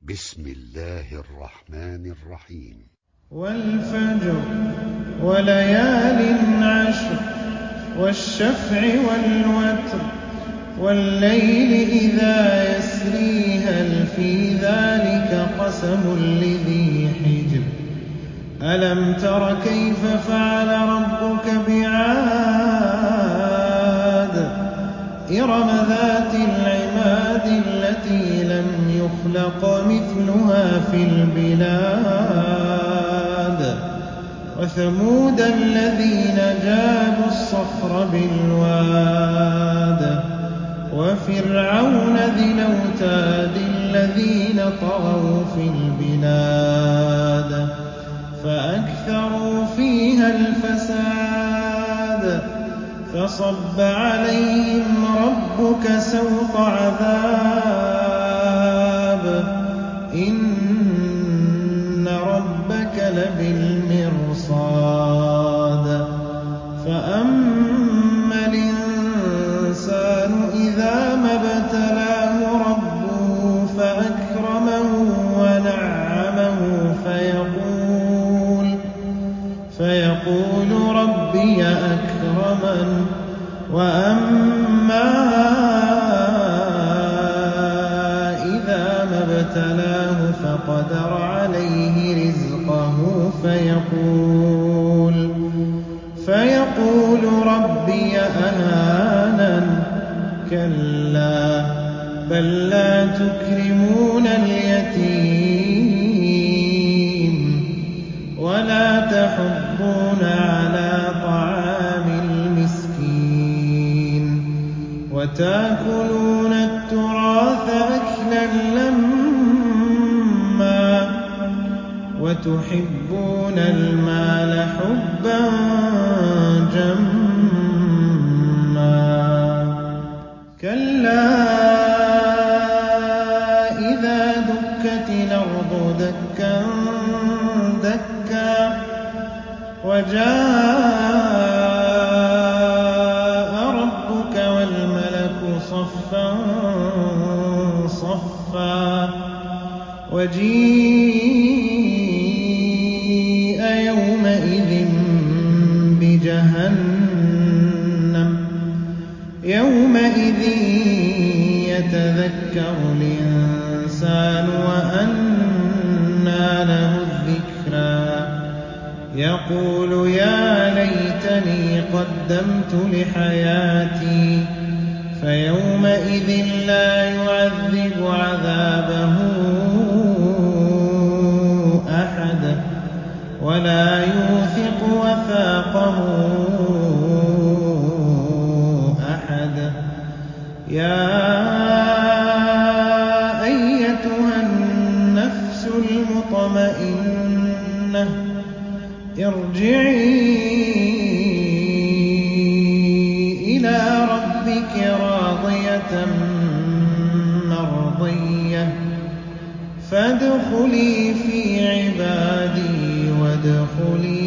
بسم الله الرحمن الرحيم. والفجر وليال عشر والشفع والوتر والليل إذا يسري هل في ذلك قسم لذي حجر ألم تر كيف فعل ربك بعاد إرم ذات العماد التي لم يخلق مثلها في البلاد وثمود الذين جابوا الصخر بالواد وفرعون ذي الأوتاد الذين طغوا في البلاد فأكثروا فيها الفساد فصب عليهم ربك سوط عذاب إن ربك لبالمرصاد فأما الإنسان إذا ما ابتلاه ربه فأكرمه ونعمه فيقول ربي أكرمن وأما إذا ما ابتلاه فقدر عليه رزقه فيقول ربي أهانن كلا بل لا تكرمون اليتيم ولا تحضون على طعام المسكين وتأكلون التراث أكلا لما وتحبون المال حبا جما كلا إذا دكت الأرض دكا دكا وجاء ربك والملك صفا صفا وجيء يومئذ بجهنم يومئذ يتذكر الإنسان وأنى له الذكرى يقول يا ليتني قدمت لحياتي فيومئذ لا يعذب عذابه أحد ولا يوثق وثاقه أحد يا أيتها النفس المطمئنة ارجعي إلى ربك راضية مرضية فادخلي في عبادي وادخلي